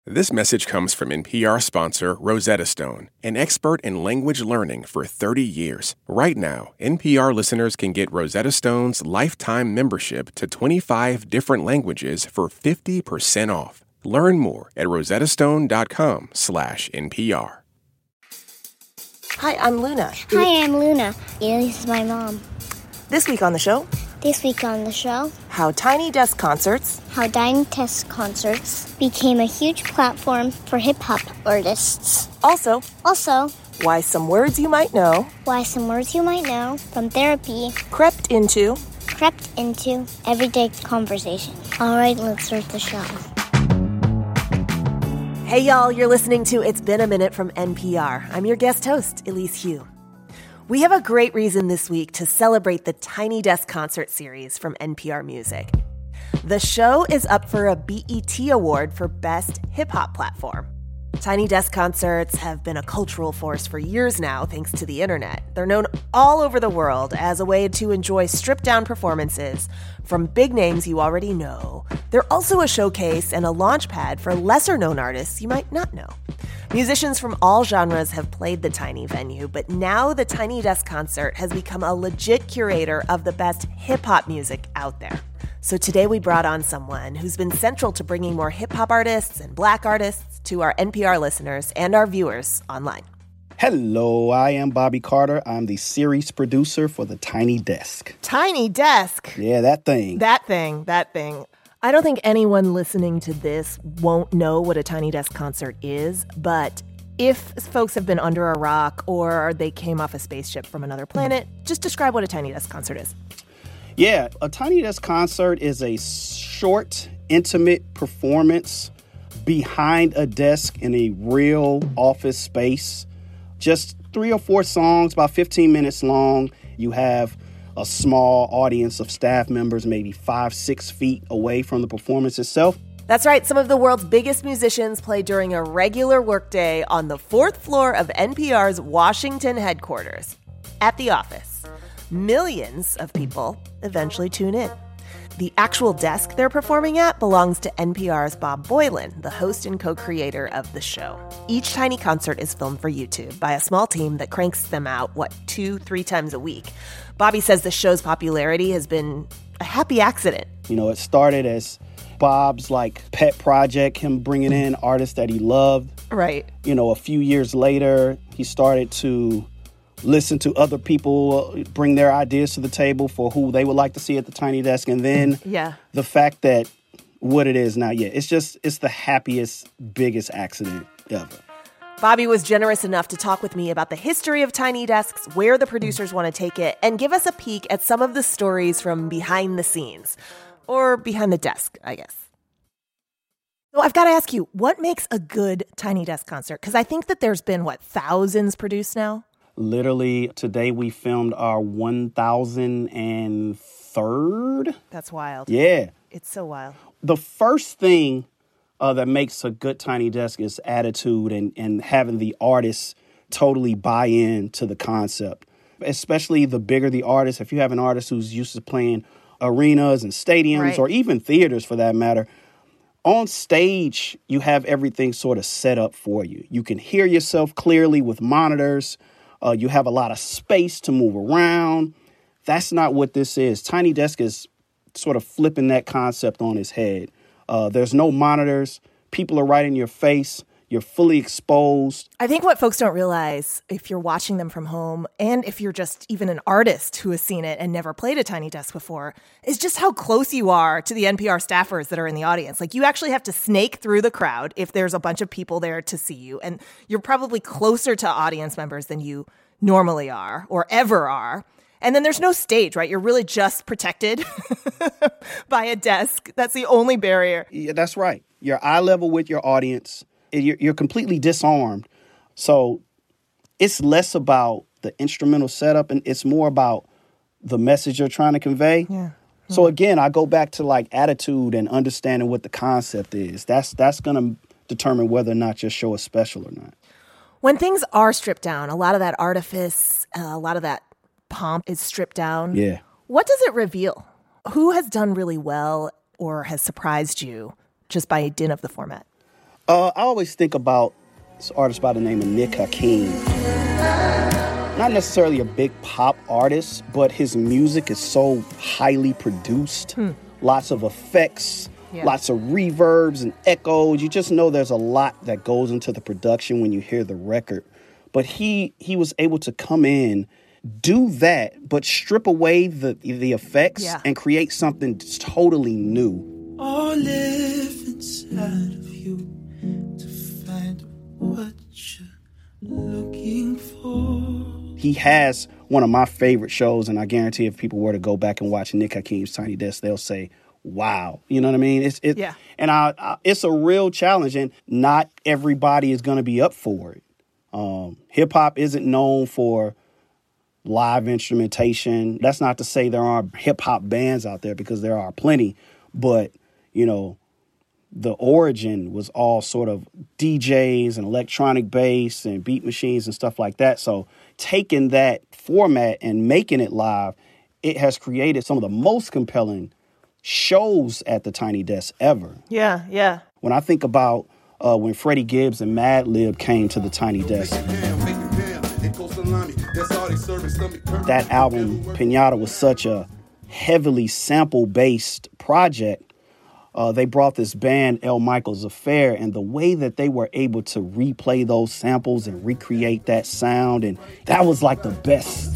This message comes from NPR sponsor Rosetta Stone, an expert in language learning for 30 years. Right now, NPR listeners can get Rosetta Stone's lifetime membership to 25 different languages for 50% off. Learn more at rosettastone.com/NPR. Hi, I'm Luna. Hi, I'm Luna. This is my mom. This week on the show, how Tiny Desk concerts became a huge platform for hip-hop artists. Also, why some words you might know from therapy crept into everyday conversation. All right, let's start the show. Hey, y'all, you're listening to It's Been a Minute from NPR. I'm your guest host, Elise Hu. We have a great reason this week to celebrate the Tiny Desk concert series from NPR Music. The show is up for a BET Award for Best Hip Hop Platform. Tiny Desk concerts have been a cultural force for years now, thanks to the internet. They're known all over the world as a way to enjoy stripped-down performances from big names you already know. They're also a showcase and a launch pad for lesser-known artists you might not know. Musicians from all genres have played the tiny venue, but now the Tiny Desk concert has become a legit curator of the best hip-hop music out there. So today we brought on someone who's been central to bringing more hip-hop artists and Black artists to our NPR listeners and our viewers online. Hello, I am Bobby Carter. I'm the series producer for the Tiny Desk. Tiny Desk? Yeah, that thing. That thing. I don't think anyone listening to this won't know what a Tiny Desk concert is, but if folks have been under a rock or they came off a spaceship from another planet, just describe what a Tiny Desk concert is. Yeah, a Tiny Desk concert is a short, intimate performance behind a desk in a real office space. Just 3 or 4 songs, about 15 minutes long. You have a small audience of staff members, maybe 5-6 feet away from the performance itself. That's right. Some of the world's biggest musicians play during a regular workday on the 4th floor of NPR's Washington headquarters. At the office, millions of people eventually tune in. The actual desk they're performing at belongs to NPR's Bob Boilen, the host and co-creator of the show. Each tiny concert is filmed for YouTube by a small team that cranks them out, 2-3 times a week. Bobby says the show's popularity has been a happy accident. You know, it started as Bob's pet project, him bringing in artists that he loved. Right. You know, a few years later, he started to listen to other people bring their ideas to the table for who they would like to see at the Tiny Desk. And then the fact that what it is now, it's the happiest, biggest accident ever. Bobby was generous enough to talk with me about the history of Tiny Desks, where the producers want to take it, and give us a peek at some of the stories from behind the scenes. Or behind the desk, I guess. So I've got to ask you, what makes a good Tiny Desk concert? Because I think that there's been, thousands produced now? Literally, today we filmed our 1003rd. That's wild. Yeah. It's so wild. The first thing that makes a good Tiny Desk is attitude and having the artists totally buy in to the concept. Especially the bigger the artist. If you have an artist who's used to playing arenas and stadiums or even theaters for that matter, on stage, you have everything sort of set up for you. You can hear yourself clearly with monitors. You have a lot of space to move around. That's not what this is. Tiny Desk is sort of flipping that concept on its head. There's no monitors. People are right in your face. You're fully exposed. I think what folks don't realize, if you're watching them from home, and if you're just even an artist who has seen it and never played a Tiny Desk before, is just how close you are to the NPR staffers that are in the audience. You actually have to snake through the crowd if there's a bunch of people there to see you. And you're probably closer to audience members than you normally are or ever are. And then there's no stage, right? You're really just protected by a desk. That's the only barrier. Yeah, that's right. You're eye level with your audience. You're completely disarmed. So it's less about the instrumental setup and it's more about the message you're trying to convey. Yeah. So again, I go back to attitude and understanding what the concept is. That's going to determine whether or not your show is special or not. When things are stripped down, a lot of that artifice, a lot of that pomp is stripped down. Yeah. What does it reveal? Who has done really well or has surprised you just by dint of the format? I always think about this artist by the name of Nick Hakim. Not necessarily a big pop artist, but his music is so highly produced. Lots of effects, lots of reverbs and echoes. You just know there's a lot that goes into the production when you hear the record. But he was able to come in, do that, but strip away the effects and create something totally new. All live inside of you to find what you're looking for. He has one of my favorite shows, and I guarantee if people were to go back and watch Nick Hakim's Tiny Desk, they'll say, wow. You know what I mean? And it's a real challenge, and not everybody is going to be up for it. Hip-hop isn't known for live instrumentation. That's not to say there aren't hip-hop bands out there, because there are plenty. But, you know, the origin was all sort of DJs and electronic bass and beat machines and stuff like that. So taking that format and making it live, it has created some of the most compelling shows at the Tiny Desk ever. Yeah, yeah. When I think about when Freddie Gibbs and Madlib came to the Tiny Desk, that album, Pinata, was such a heavily sample-based project. They brought this band, El Michael's Affair, and the way that they were able to replay those samples and recreate that sound, and that was like the best.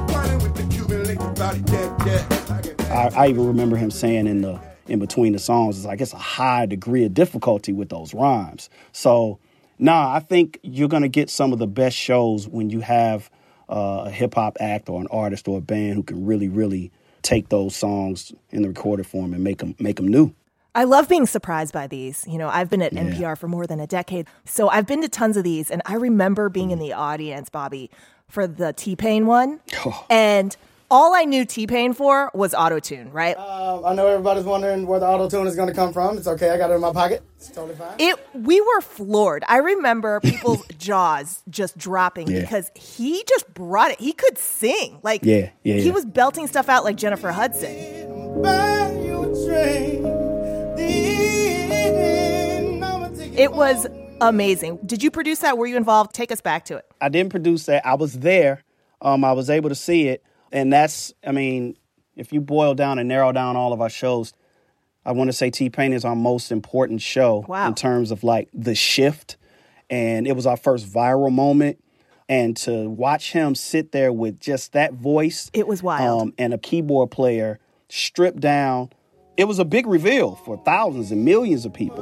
I even remember him saying in between the songs, it's like it's a high degree of difficulty with those rhymes. So, I think you're going to get some of the best shows when you have a hip-hop act or an artist or a band who can really, really take those songs in the recorded form and make them new. I love being surprised by these. You know, I've been at NPR for more than a decade, so I've been to tons of these, and I remember being in the audience, Bobby, for the T-Pain one, and all I knew T-Pain for was auto-tune, right? I know everybody's wondering where the auto-tune is going to come from. It's okay, I got it in my pocket. It's totally fine. We were floored. I remember people's jaws just dropping because he just brought it. He could sing. Like, he was belting stuff out like Jennifer Hudson. It was amazing. Did you produce that? Were you involved? Take us back to it. I didn't produce that. I was there. I was able to see it. And that's, I mean, if you boil down and narrow down all of our shows, I want to say T-Pain is our most important show in terms of like the shift. And it was our first viral moment. And to watch him sit there with just that voice. It was wild. And a keyboard player stripped down. It was a big reveal for thousands and millions of people.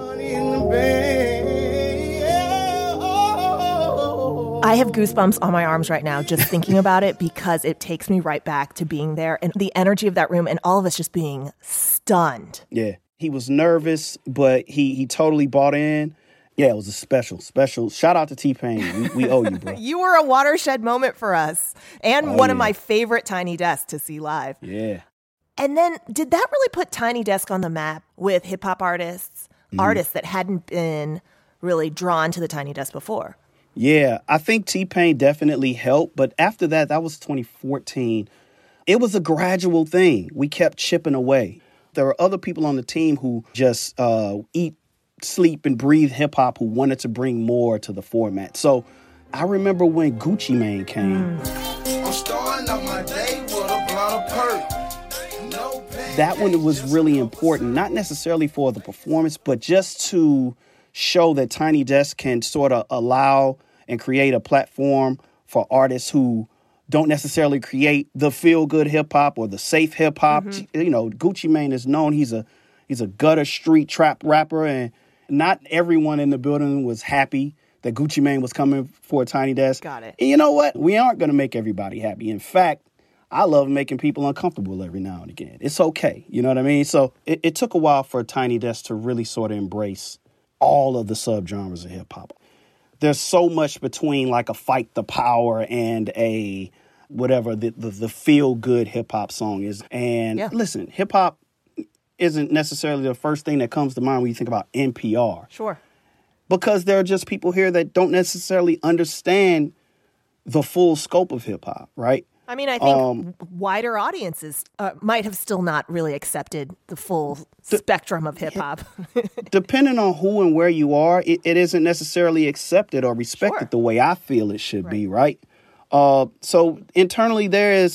I have goosebumps on my arms right now just thinking about it, because it takes me right back to being there and the energy of that room and all of us just being stunned. Yeah, he was nervous, but he totally bought in. Yeah, it was a special. Shout out to T-Pain. We owe you, bro. You were a watershed moment for us, and one of my favorite Tiny Desks to see live. Yeah. And then, did that really put Tiny Desk on the map with hip-hop artists that hadn't been really drawn to the Tiny Desk before? Yeah, I think T-Pain definitely helped. But after that was 2014. It was a gradual thing. We kept chipping away. There were other people on the team who just eat, sleep, and breathe hip-hop who wanted to bring more to the format. So I remember when Gucci Mane came. I'm starting out my day with a bottle of perk. That one was really important, not necessarily for the performance, but just to show that Tiny Desk can sort of allow and create a platform for artists who don't necessarily create the feel-good hip-hop or the safe hip-hop. You know, Gucci Mane is known. He's a gutter street trap rapper, and not everyone in the building was happy that Gucci Mane was coming for a Tiny Desk. Got it. And you know what? We aren't going to make everybody happy. In fact, I love making people uncomfortable every now and again. It's okay. You know what I mean? So it took a while for Tiny Desk to really sort of embrace all of the subgenres of hip-hop. There's so much between like a Fight the Power and a whatever the feel-good hip-hop song is. And listen, hip-hop isn't necessarily the first thing that comes to mind when you think about NPR. Sure. Because there are just people here that don't necessarily understand the full scope of hip-hop, right? I mean, I think wider audiences might have still not really accepted the full spectrum of hip hop. Depending on who and where you are, it isn't necessarily accepted or respected the way I feel it should be, right? So internally,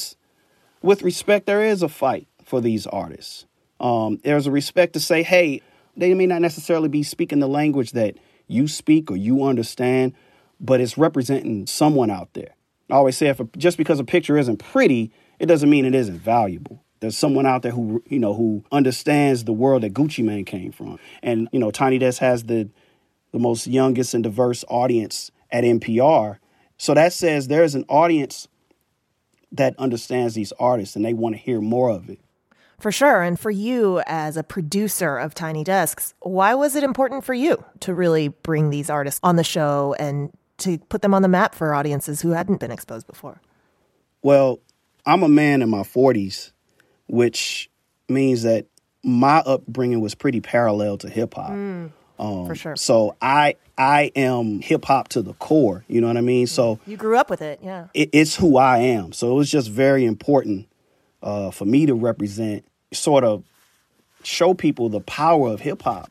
with respect, there is a fight for these artists. There's a respect to say, hey, they may not necessarily be speaking the language that you speak or you understand, but it's representing someone out there. I always say, just because a picture isn't pretty, it doesn't mean it isn't valuable. There's someone out there who understands the world that Gucci Mane came from. And, Tiny Desk has the most youngest and diverse audience at NPR. So that says there's an audience that understands these artists and they want to hear more of it. For sure. And for you as a producer of Tiny Desks, why was it important for you to really bring these artists on the show and to put them on the map for audiences who hadn't been exposed before? Well, I'm a man in my 40s, which means that my upbringing was pretty parallel to hip hop. For sure. So I am hip hop to the core. You know what I mean? So you grew up with it. Yeah. It's who I am. So it was just very important for me to represent, sort of show people the power of hip hop.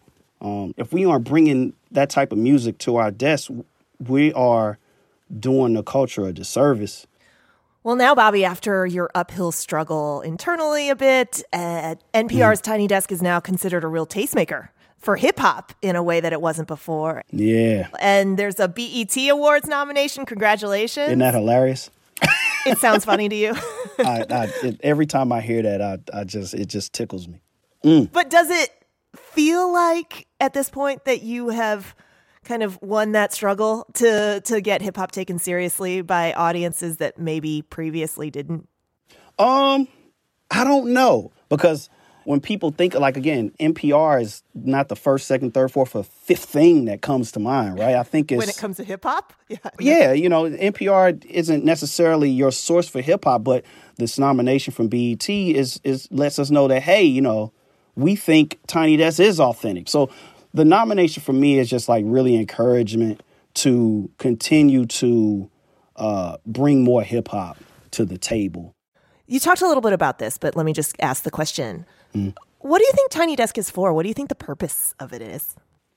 If we aren't bringing that type of music to our desks, we are doing the culture a disservice. Well, now, Bobby, after your uphill struggle internally a bit, NPR's Tiny Desk is now considered a real tastemaker for hip-hop in a way that it wasn't before. Yeah. And there's a BET Awards nomination. Congratulations. Isn't that hilarious? It sounds funny to you? Every time I hear that, it just tickles me. But does it feel like at this point that you have kind of won that struggle to get hip hop taken seriously by audiences that maybe previously didn't? I don't know, because when people think, like, again, NPR is not the first, second, third, fourth, or fifth thing that comes to mind, right? I think it's when it comes to hip hop. Yeah, NPR isn't necessarily your source for hip hop, but this nomination from BET is lets us know that, hey, we think Tiny Desk is authentic. So the nomination for me is just like really encouragement to continue to bring more hip hop to the table. You talked a little bit about this, but let me just ask the question. What do you think Tiny Desk is for? What do you think the purpose of it is?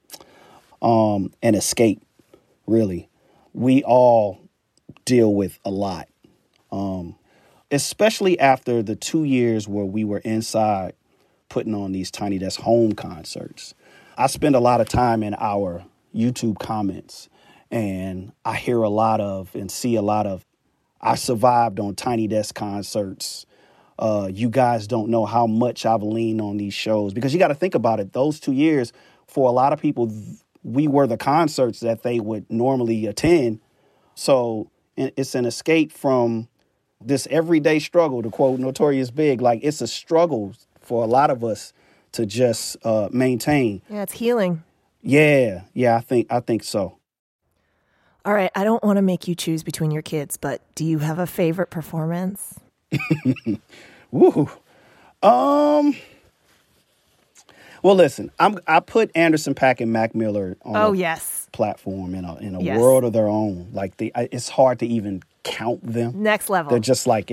An escape, really. We all deal with a lot, especially after the 2 years where we were inside putting on these Tiny Desk home concerts. I spend a lot of time in our YouTube comments, and I hear a lot of and see a lot of, I survived on Tiny Desk concerts. You guys don't know how much I've leaned on these shows. Because you got to think about it. Those 2 years, for a lot of people, we were the concerts that they would normally attend. So it's an escape from this everyday struggle, to quote Notorious Big. Like, it's a struggle for a lot of us to just maintain. Yeah, it's healing. Yeah, I think so. All right, I don't want to make you choose between your kids, but do you have a favorite performance? Woo. Well, listen, I put Anderson .Paak and Mac Miller on platform in a world of their own. Like, it's hard to even count them. Next level. They're just like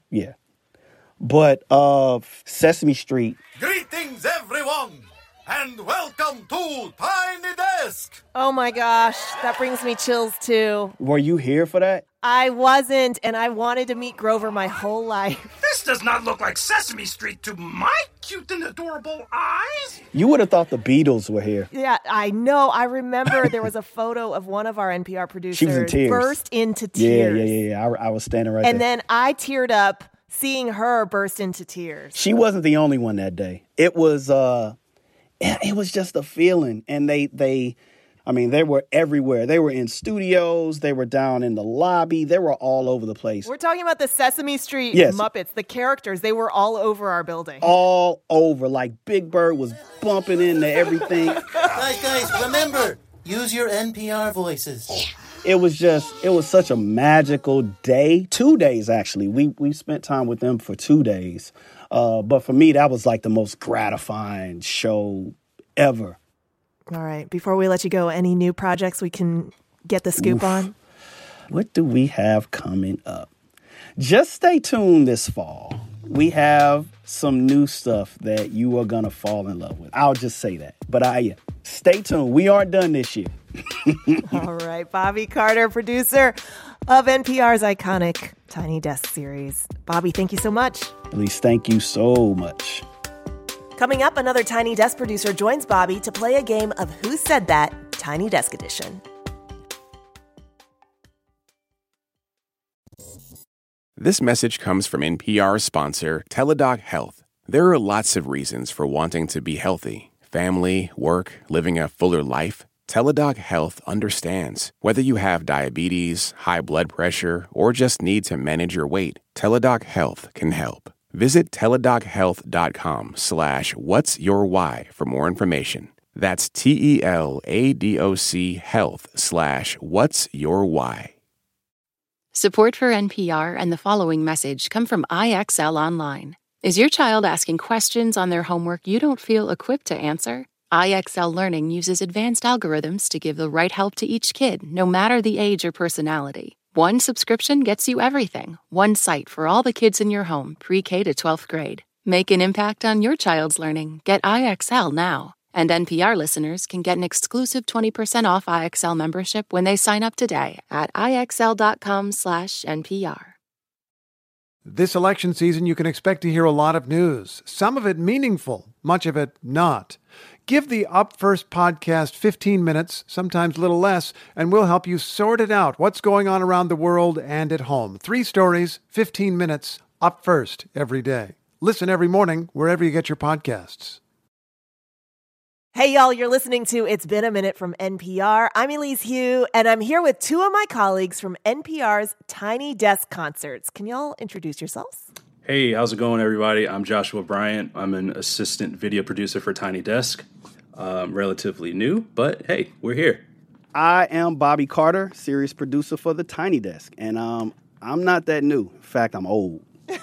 But Sesame Street. Greetings, everyone, and welcome to Tiny Desk. Oh my gosh, that brings me chills too. Were you here for that? I wasn't, and I wanted to meet Grover my whole life. This does not look like Sesame Street to my cute and adorable eyes. You would have thought the Beatles were here. Yeah, I know. I remember there was a photo of one of our NPR producers. She was in tears. Burst into tears. Yeah. I was standing right there. And then I teared up seeing her burst into tears. She wasn't the only one that day. It was just a feeling. And they were everywhere. They were in studios. They were down in the lobby. They were all over the place. We're talking about the Sesame Street Muppets, the characters. They were all over our building. All over. Like, Big Bird was bumping into everything. Guys, remember, use your NPR voices. It was such a magical day. 2 days, actually. We spent time with them for 2 days. But for me, that was like the most gratifying show ever. All right. Before we let you go, any new projects we can get the scoop on? What do we have coming up? Just stay tuned this fall. We have some new stuff that you are going to fall in love with. I'll just say that. But stay tuned. We aren't done this year. All right. Bobby Carter, producer of NPR's iconic Tiny Desk series. Bobby, thank you so much. Elise, thank you so much. Coming up, another Tiny Desk producer joins Bobby to play a game of Who Said That? Tiny Desk Edition. This message comes from NPR sponsor Teladoc Health. There are lots of reasons for wanting to be healthy. Family, work, living a fuller life. Teladoc Health understands. Whether you have diabetes, high blood pressure, or just need to manage your weight, Teladoc Health can help. Visit teladochealth.com/whatsyourwhy for more information. That's TELADOC health/whatsyourwhy. Support for NPR and the following message come from IXL Online. Is your child asking questions on their homework you don't feel equipped to answer? IXL Learning uses advanced algorithms to give the right help to each kid, no matter the age or personality. One subscription gets you everything. One site for all the kids in your home, pre-K to 12th grade. Make an impact on your child's learning. Get IXL now. And NPR listeners can get an exclusive 20% off IXL membership when they sign up today at IXL.com/NPR. This election season, you can expect to hear a lot of news, some of it meaningful, much of it not. Give the Up First podcast 15 minutes, sometimes a little less, and we'll help you sort it out, what's going on around the world and at home. 3 stories, 15 minutes, Up First every day. Listen every morning wherever you get your podcasts. Hey, y'all, you're listening to It's Been a Minute from NPR. I'm Elise Hu, and I'm here with 2 of my colleagues from NPR's Tiny Desk Concerts. Can y'all introduce yourselves? Hey, how's it going, everybody? I'm Joshua Bryant. I'm an assistant video producer for Tiny Desk. Relatively new, but hey, we're here. I am Bobby Carter, series producer for the Tiny Desk, and I'm not that new. In fact, I'm old.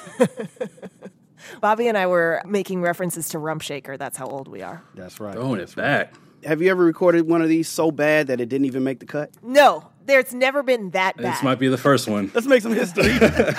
Bobby and I were making references to Rump Shaker. That's how old we are. That's right. Throwing it back. Have you ever recorded one of these so bad that it didn't even make the cut? No, there's never been that bad. This might be the first one. Let's make some history.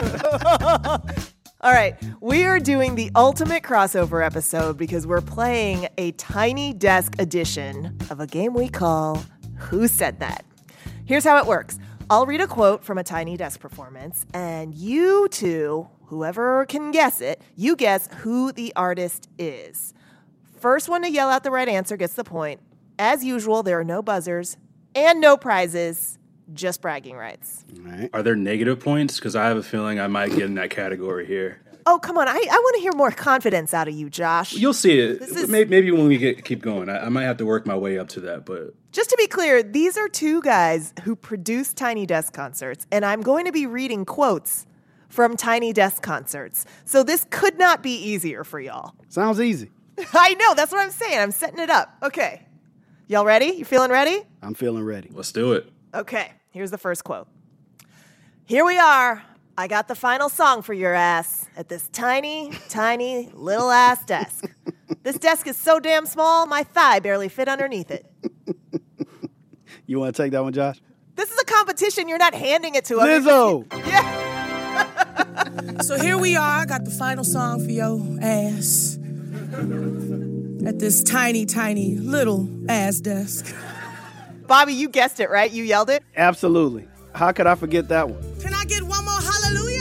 All right, we are doing the ultimate crossover episode because we're playing a Tiny Desk edition of a game we call Who Said That? Here's how it works. I'll read a quote from a Tiny Desk performance, and you two, whoever can guess it, you guess who the artist is. First one to yell out the right answer gets the point. As usual, there are no buzzers and no prizes, just bragging rights. All right. Are there negative points? Because I have a feeling I might get in that category here. Oh, come on. I want to hear more confidence out of you, Josh. You'll see it. Maybe when we keep going. I might have to work my way up to that. But just to be clear, these are 2 guys who produce Tiny Desk Concerts, and I'm going to be reading quotes from Tiny Desk Concerts. So this could not be easier for y'all. Sounds easy. I know. That's what I'm saying. I'm setting it up. Okay. Y'all ready? You feeling ready? I'm feeling ready. Let's do it. Okay. Here's the first quote. Here we are. I got the final song for your ass at this tiny, tiny little ass desk. This desk is so damn small, my thigh barely fit underneath it. You want to take that one, Josh? This is a competition. You're not handing it to us. Lizzo! Yeah. So here we are. I got the final song for your ass at this tiny, tiny little ass desk. Bobby, you guessed it, right? You yelled it? Absolutely. How could I forget that one? Can I get one more hallelujah?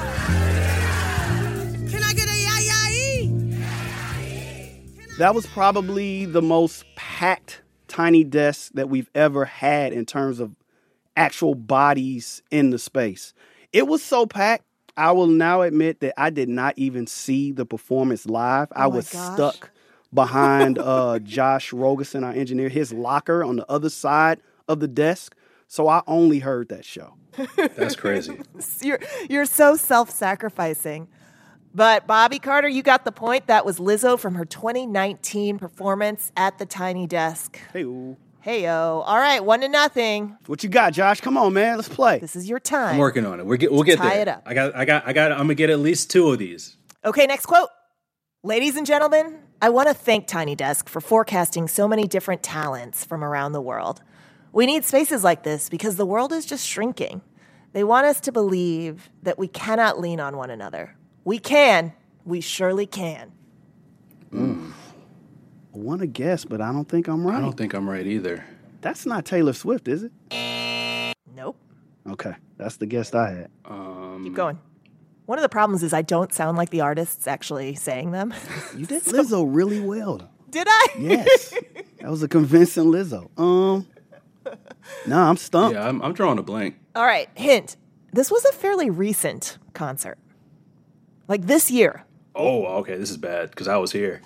Can I get a yah-yah-ee? That was probably the most packed Tiny Desk that we've ever had in terms of actual bodies in the space. It was so packed, I will now admit that I did not even see the performance live. I was stuck behind Josh Rogerson, our engineer, his locker on the other side of the desk. So I only heard that show. That's crazy. You're so self-sacrificing. But Bobby Carter, you got the point. That was Lizzo from her 2019 performance at the Tiny Desk. Hey-o. Hey-o. All right, 1-0. What you got, Josh? Come on, man. Let's play. This is your time. I'm working on it. We'll get there. Tie it up. I got. I'm gonna get at least 2 of these. Okay, next quote. Ladies and gentlemen, I want to thank Tiny Desk for forecasting so many different talents from around the world. We need spaces like this because the world is just shrinking. They want us to believe that we cannot lean on one another. We can. We surely can. I want to guess, but I don't think I'm right. I don't think I'm right either. That's not Taylor Swift, is it? Nope. Okay, that's the guess I had. Keep going. One of the problems is I don't sound like the artists actually saying them. You did Lizzo really well. Did I? Yes. That was a convincing Lizzo. No, I'm stumped. Yeah, I'm drawing a blank. All right, hint. This was a fairly recent concert. Like this year. Oh, okay, this is bad because I was here.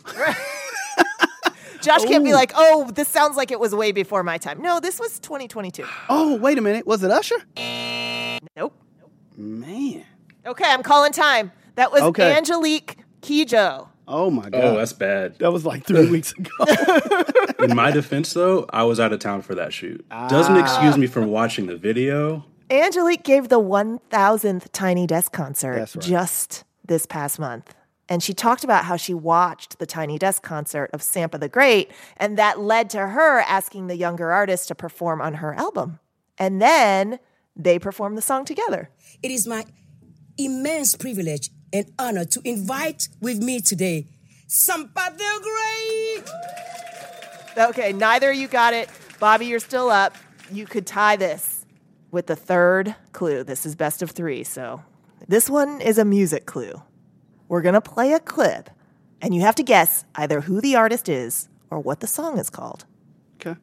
Josh can't be like, oh, this sounds like it was way before my time. No, this was 2022. Oh, wait a minute. Was it Usher? Nope. Man. Okay, I'm calling time. That was Angelique Kidjo. Oh, my God. Oh, that's bad. That was like 3 weeks ago. In my defense, though, I was out of town for that shoot. Doesn't excuse me from watching the video. Angelique gave the 1,000th Tiny Desk concert right. just this past month. And she talked about how she watched the Tiny Desk concert of Sampa the Great, and that led to her asking the younger artists to perform on her album. And then they performed the song together. It is my immense privilege and honor to invite with me today Sampa the Great. Okay, neither of you got it. Bobby, you're still up. You could tie this with the third clue. This is best of three, so this one is a music clue. We're going to play a clip, and you have to guess either who the artist is or what the song is called. Okay.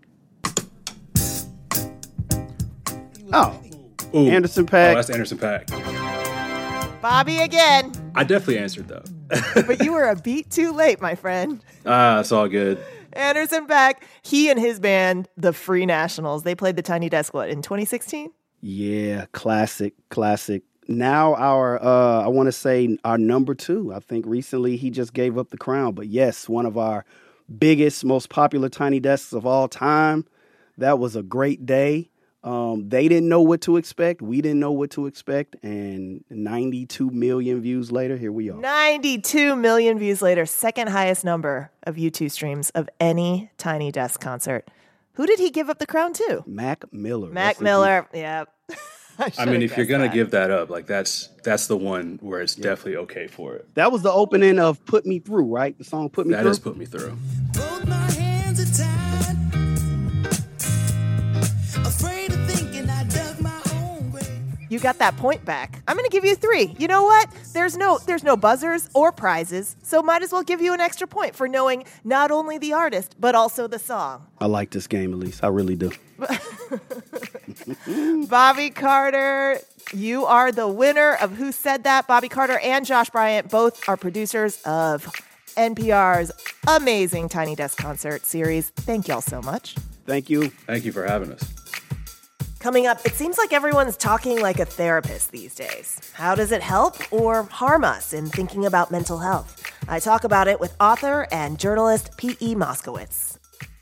Oh. Ooh. Anderson .Paak. Oh, that's Anderson .Paak. Bobby again. I definitely answered, though. But you were a beat too late, my friend. It's all good. Anderson .Paak, he and his band, the Free Nationals, they played the Tiny Desk, in 2016? Yeah, classic. Now I want to say our number 2. I think recently he just gave up the crown. But yes, one of our biggest, most popular Tiny Desks of all time. That was a great day. They didn't know what to expect. We didn't know what to expect. And 92 million views later, here we are. 92 million views later, second highest number of YouTube streams of any Tiny Desk concert. Who did he give up the crown to? Mac Miller. Mac Miller, yeah. I mean, if you're going to give that up, like that's the one where it's definitely okay for it. That was the opening of Put Me Through, right? The song Put Me Through? That is Put Me Through. Both my hands are tied. Afraid of thinking I dug my own grave. You got that point back. I'm going to give you 3. You know what? There's no buzzers or prizes, so might as well give you an extra point for knowing not only the artist, but also the song. I like this game, Elise. I really do. Bobby Carter, you are the winner of Who Said That. Bobby Carter and Josh Bryant both are producers of NPR's amazing Tiny Desk concert series. Thank y'all so much. Thank you. Thank you for having us. Coming up, it seems like everyone's talking like a therapist these days. How does it help or harm us in thinking about mental health? I talk about it with author and journalist P.E. Moskowitz.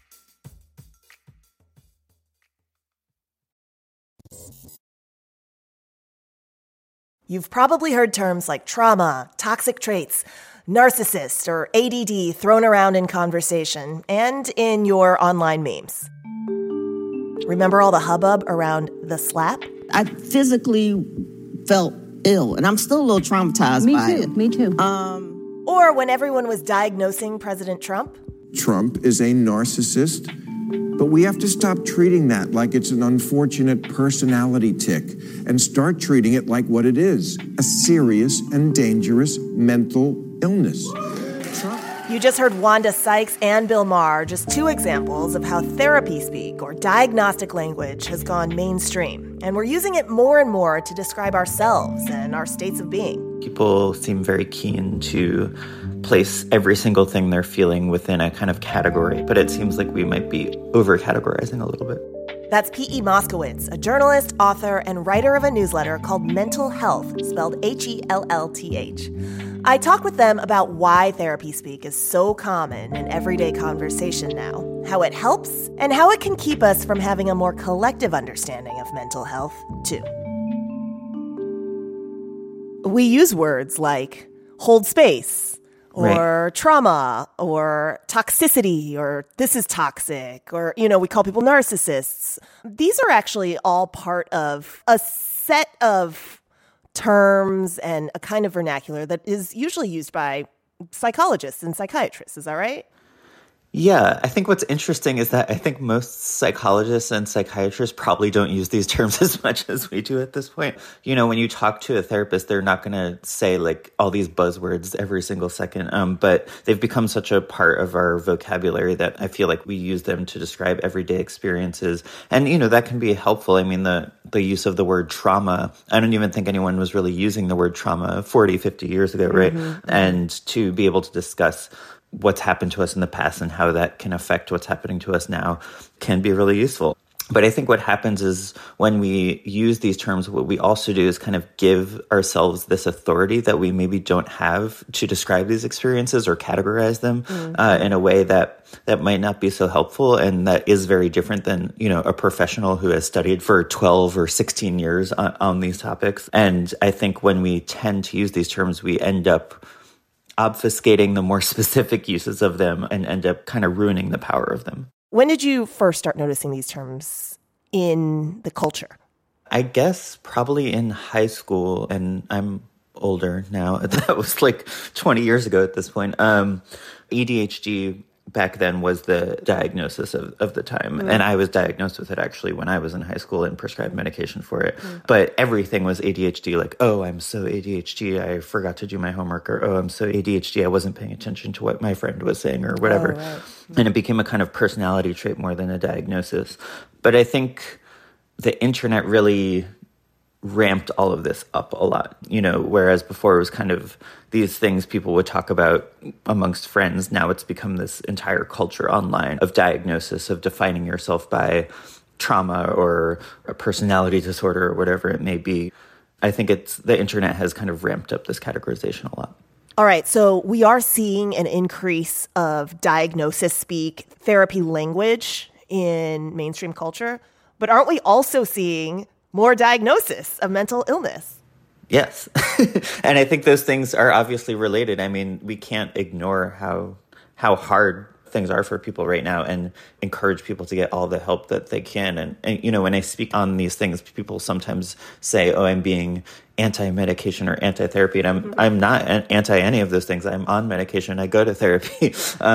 You've probably heard terms like trauma, toxic traits, narcissist, or ADD thrown around in conversation and in your online memes. Remember all the hubbub around the slap? I physically felt ill, and I'm still a little traumatized by it. Me too. Or when everyone was diagnosing President Trump? Trump is a narcissist, but we have to stop treating that like it's an unfortunate personality tick and start treating it like what it is, a serious and dangerous mental illness. You just heard Wanda Sykes and Bill Maher, just 2 examples of how therapy speak or diagnostic language has gone mainstream. And we're using it more and more to describe ourselves and our states of being. People seem very keen to place every single thing they're feeling within a kind of category, but it seems like we might be over-categorizing a little bit. That's P.E. Moskowitz, a journalist, author, and writer of a newsletter called Mental Health, spelled Hellth. I talk with them about why therapy speak is so common in everyday conversation now, how it helps, and how it can keep us from having a more collective understanding of mental health, too. We use words like hold space, or trauma or toxicity or this is toxic or, we call people narcissists. These are actually all part of a set of terms and a kind of vernacular that is usually used by psychologists and psychiatrists. Is that right? Yeah, I think what's interesting is that I think most psychologists and psychiatrists probably don't use these terms as much as we do at this point. When you talk to a therapist, they're not going to say like all these buzzwords every single second, but they've become such a part of our vocabulary that I feel like we use them to describe everyday experiences. And, that can be helpful. I mean, the use of the word trauma, I don't even think anyone was really using the word trauma 40, 50 years ago, right? Mm-hmm. And to be able to discuss what's happened to us in the past and how that can affect what's happening to us now can be really useful. But I think what happens is when we use these terms, what we also do is kind of give ourselves this authority that we maybe don't have to describe these experiences or categorize them in a way that might not be so helpful and that is very different than, a professional who has studied for 12 or 16 years on these topics. And I think when we tend to use these terms, we end up obfuscating the more specific uses of them and end up kind of ruining the power of them. When did you first start noticing these terms in the culture? I guess probably in high school, and I'm older now. That was like 20 years ago at this point. ADHD back then was the diagnosis of the time. Mm. And I was diagnosed with it actually when I was in high school and prescribed medication for it. Mm. But everything was ADHD, like, oh, I'm so ADHD, I forgot to do my homework, or oh, I'm so ADHD, I wasn't paying attention to what my friend was saying or whatever. Oh, right. And it became a kind of personality trait more than a diagnosis. But I think the internet really ramped all of this up a lot, whereas before it was kind of these things people would talk about amongst friends. Now it's become this entire culture online of diagnosis, of defining yourself by trauma or a personality disorder or whatever it may be. I think the internet has kind of ramped up this categorization a lot. All right, so we are seeing an increase of diagnosis speak, therapy language in mainstream culture, but aren't we also seeing more diagnosis of mental illness? Yes. And I think those things are obviously related. I mean, we can't ignore how hard things are for people right now and encourage people to get all the help that they can. And when I speak on these things, people sometimes say, oh, I'm being anti-medication or anti-therapy. And I'm not anti any of those things. I'm on medication. I go to therapy.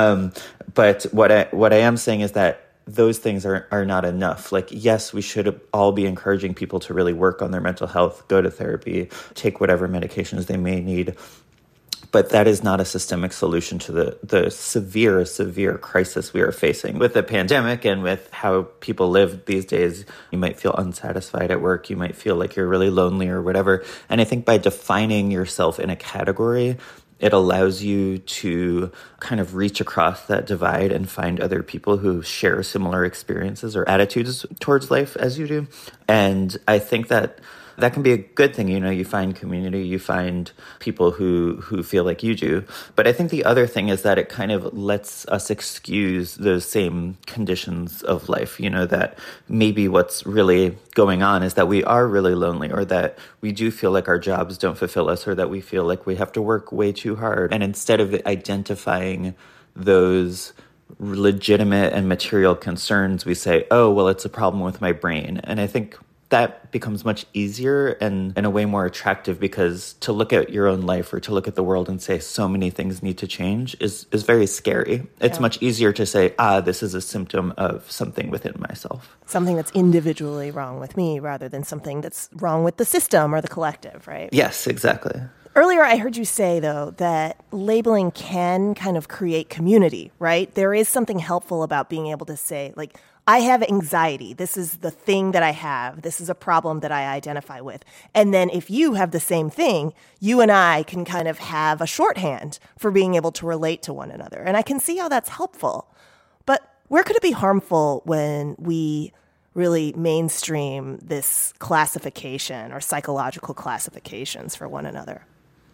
But what I am saying is that those things are not enough. Like, yes, we should all be encouraging people to really work on their mental health, go to therapy, take whatever medications they may need. But that is not a systemic solution to the severe crisis we are facing with the pandemic and with how people live these days. You might feel unsatisfied at work. You might feel like you're really lonely or whatever. And I think by defining yourself in a category, it allows you to kind of reach across that divide and find other people who share similar experiences or attitudes towards life as you do. And I think that can be a good thing. You find community, you find people who feel like you do. But I think the other thing is that it kind of lets us excuse those same conditions of life, that maybe what's really going on is that we are really lonely, or that we do feel like our jobs don't fulfill us, or that we feel like we have to work way too hard. And instead of identifying those legitimate and material concerns, we say, oh, well, it's a problem with my brain. And I think that becomes much easier and in a way more attractive, because to look at your own life or to look at the world and say so many things need to change is very scary. It's much easier to say, this is a symptom of something within myself. Something that's individually wrong with me rather than something that's wrong with the system or the collective, right? Yes, exactly. Earlier, I heard you say, though, that labeling can kind of create community, right? There is something helpful about being able to say, like, I have anxiety. This is the thing that I have. This is a problem that I identify with. And then if you have the same thing, you and I can kind of have a shorthand for being able to relate to one another. And I can see how that's helpful. But where could it be harmful when we really mainstream this classification or psychological classifications for one another?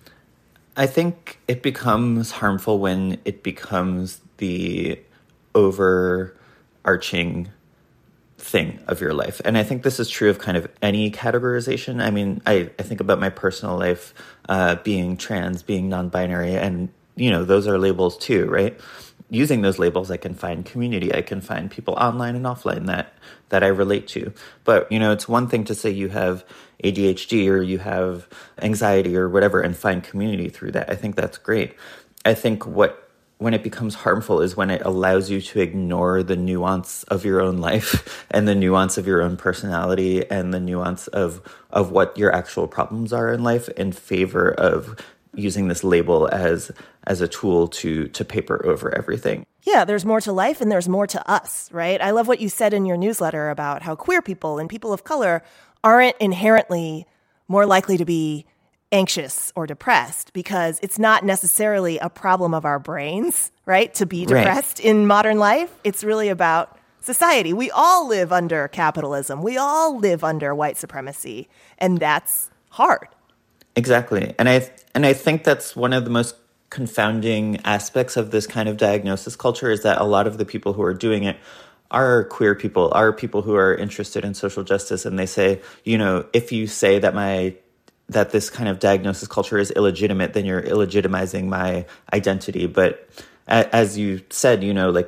I think it becomes harmful when it becomes the overarching thing of your life. And I think this is true of kind of any categorization. I mean, I think about my personal life, being trans, being non-binary, and those are labels too, right? Using those labels, I can find community. I can find people online and offline that I relate to. But, it's one thing to say you have ADHD or you have anxiety or whatever and find community through that. I think that's great. I think when it becomes harmful is when it allows you to ignore the nuance of your own life and the nuance of your own personality and the nuance of what your actual problems are in life in favor of using this label as a tool to paper over everything. Yeah, there's more to life and there's more to us, right? I love what you said in your newsletter about how queer people and people of color aren't inherently more likely to be anxious or depressed because it's not necessarily a problem of our brains, right? To be depressed in modern life. It's really about society. We all live under capitalism. We all live under white supremacy, and that's hard. Exactly. And I think that's one of the most confounding aspects of this kind of diagnosis culture is that a lot of the people who are doing it are queer people, are people who are interested in social justice. And they say, if you say that this kind of diagnosis culture is illegitimate, then you're illegitimizing my identity. But as you said,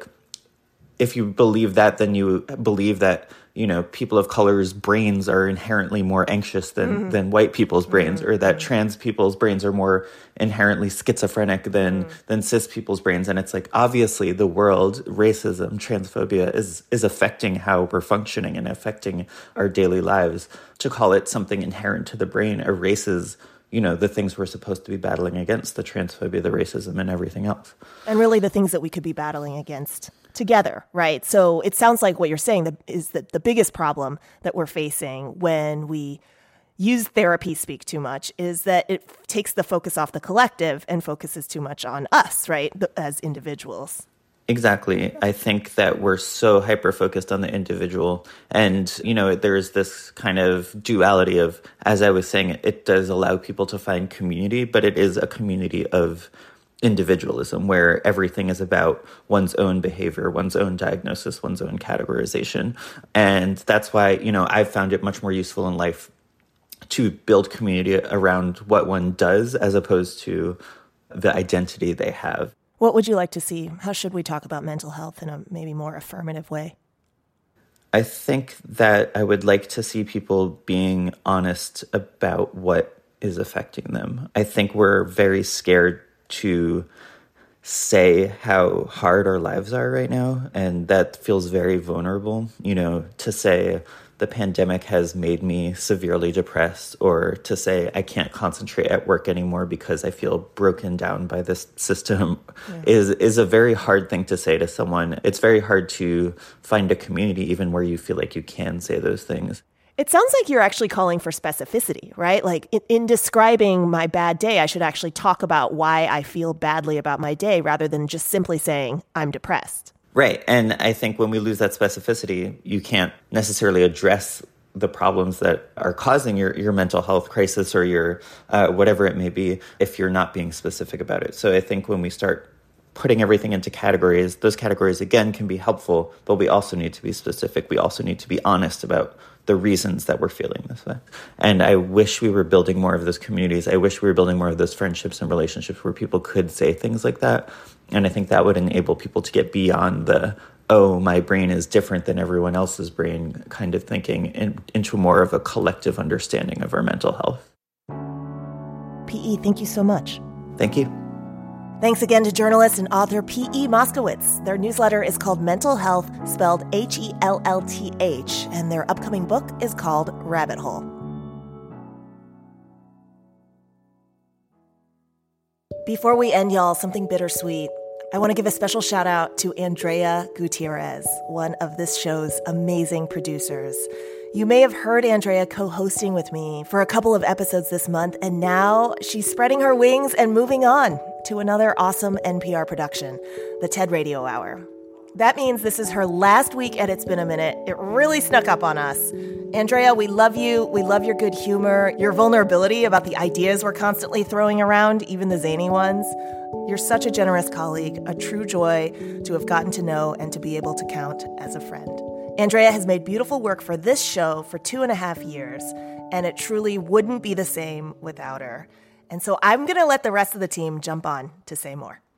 if you believe that, then you believe that, people of color's brains are inherently more anxious than white people's brains, or that trans people's brains are more inherently schizophrenic than cis people's brains. And it's like, obviously the world, racism, transphobia is affecting how we're functioning and affecting our daily lives. To call it something inherent to the brain erases the things we're supposed to be battling against, the transphobia, the racism, and everything else. And really the things that we could be battling against together, right? So it sounds like what you're saying is that the biggest problem that we're facing when we use therapy speak too much is that it takes the focus off the collective and focuses too much on us, right, as individuals. Exactly. I think that we're so hyper-focused on the individual. And, there's this kind of duality of, as I was saying, it does allow people to find community, but it is a community of individualism where everything is about one's own behavior, one's own diagnosis, one's own categorization. And that's why, I've found it much more useful in life to build community around what one does as opposed to the identity they have. What would you like to see? How should we talk about mental health in a maybe more affirmative way? I think that I would like to see people being honest about what is affecting them. I think we're very scared to say how hard our lives are right now, and that feels very vulnerable, to say the pandemic has made me severely depressed, or to say I can't concentrate at work anymore because I feel broken down by this system is a very hard thing to say to someone. It's very hard to find a community even where you feel like you can say those things. It sounds like you're actually calling for specificity, right? Like in describing my bad day, I should actually talk about why I feel badly about my day rather than just simply saying I'm depressed. Right. And I think when we lose that specificity, you can't necessarily address the problems that are causing your mental health crisis or your whatever it may be if you're not being specific about it. So I think when we start putting everything into categories, those categories, again, can be helpful, but we also need to be specific. We also need to be honest about the reasons that we're feeling this way. And I wish we were building more of those communities. I wish we were building more of those friendships and relationships where people could say things like that. And I think that would enable people to get beyond the, oh, my brain is different than everyone else's brain kind of thinking into more of a collective understanding of our mental health. P.E., thank you so much. Thank you. Thanks again to journalist and author P.E. Moskowitz. Their newsletter is called Mental Health, spelled Hellth, and their upcoming book is called Rabbit Hole. Before we end, y'all, something bittersweet. I want to give a special shout out to Andrea Gutierrez, one of this show's amazing producers. You may have heard Andrea co-hosting with me for a couple of episodes this month, and now she's spreading her wings and moving on to another awesome NPR production, the TED Radio Hour. That means this is her last week at It's Been a Minute. It really snuck up on us. Andrea, we love you. We love your good humor, your vulnerability about the ideas we're constantly throwing around, even the zany ones. You're such a generous colleague, a true joy to have gotten to know and to be able to count as a friend. Andrea has made beautiful work for this show for 2.5 years, and it truly wouldn't be the same without her. And so I'm going to let the rest of the team jump on to say more.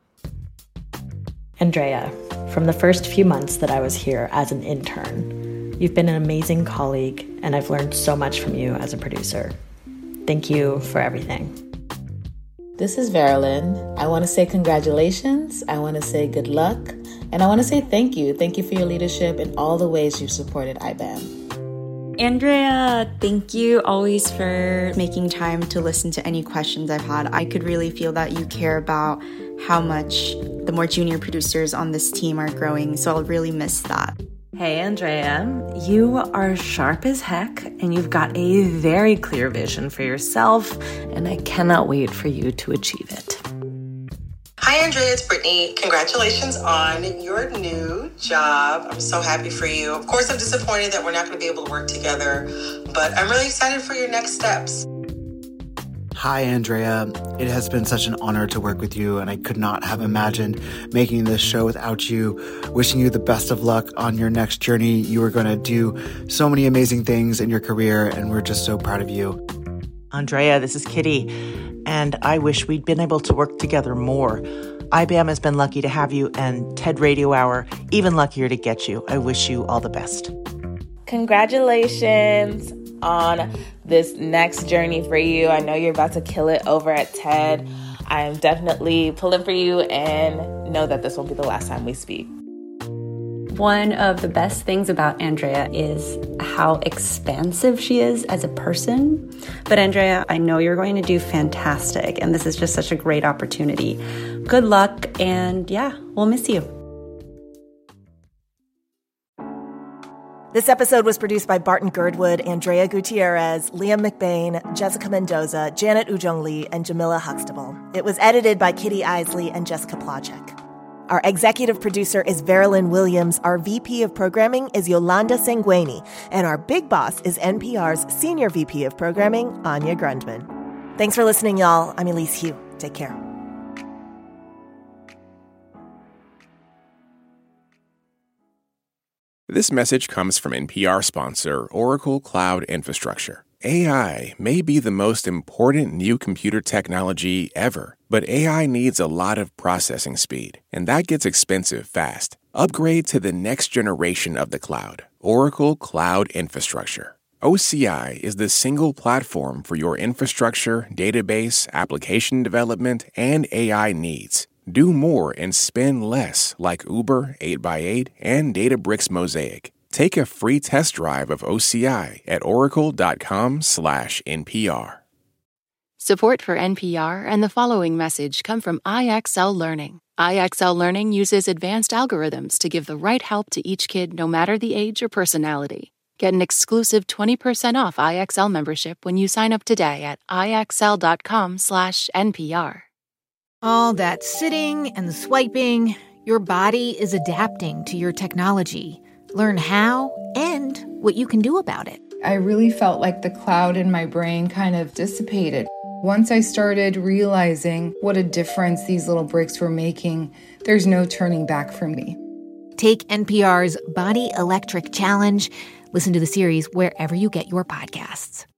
Andrea, from the first few months that I was here as an intern, you've been an amazing colleague, and I've learned so much from you as a producer. Thank you for everything. This is Verilyn. I want to say congratulations, I want to say good luck, and I want to say thank you. Thank you for your leadership and all the ways you've supported IBAM. Andrea, thank you always for making time to listen to any questions I've had. I could really feel that you care about how much the more junior producers on this team are growing, so I'll really miss that. Hey, Andrea, you are sharp as heck, and you've got a very clear vision for yourself, and I cannot wait for you to achieve it. Hi, Andrea, it's Brittany. Congratulations on your new job. I'm so happy for you. Of course, I'm disappointed that we're not going to be able to work together, but I'm really excited for your next steps. Hi, Andrea. It has been such an honor to work with you, and I could not have imagined making this show without you. Wishing you the best of luck on your next journey. You are going to do so many amazing things in your career, and we're just so proud of you. Andrea, this is Kitty, and I wish we'd been able to work together more. IBAM has been lucky to have you, and TED Radio Hour even luckier to get you. I wish you all the best. Congratulations on this next journey for you. I know you're about to kill it over at TED. I'm definitely pulling for you and know that this won't be the last time we speak. One of the best things about Andrea is how expansive she is as a person. But Andrea, I know you're going to do fantastic, and this is just such a great opportunity. Good luck, and yeah, we'll miss you. This episode was produced by Barton Girdwood, Andrea Gutierrez, Liam McBain, Jessica Mendoza, Janet Ujong Lee, and Jamila Huxtable. It was edited by Kitty Isley and Jessica Plachek. Our executive producer is Verilyn Williams. Our VP of Programming is Yolanda Sanguini. And our big boss is NPR's Senior VP of Programming, Anya Grundman. Thanks for listening, y'all. I'm Elise Hu. Take care. This message comes from NPR sponsor Oracle Cloud Infrastructure. AI may be the most important new computer technology ever, but AI needs a lot of processing speed, and that gets expensive fast. Upgrade to the next generation of the cloud, Oracle Cloud Infrastructure. OCI is the single platform for your infrastructure, database, application development, and AI needs. Do more and spend less like Uber 8x8 and Databricks Mosaic. Take a free test drive of OCI at oracle.com/NPR. Support for NPR and the following message come from IXL Learning. IXL Learning uses advanced algorithms to give the right help to each kid no matter the age or personality. Get an exclusive 20% off IXL membership when you sign up today at IXL.com/NPR. All that sitting and swiping, your body is adapting to your technology. Learn how and what you can do about it. I really felt like the cloud in my brain kind of dissipated. Once I started realizing what a difference these little breaks were making, there's no turning back for me. Take NPR's Body Electric Challenge. Listen to the series wherever you get your podcasts.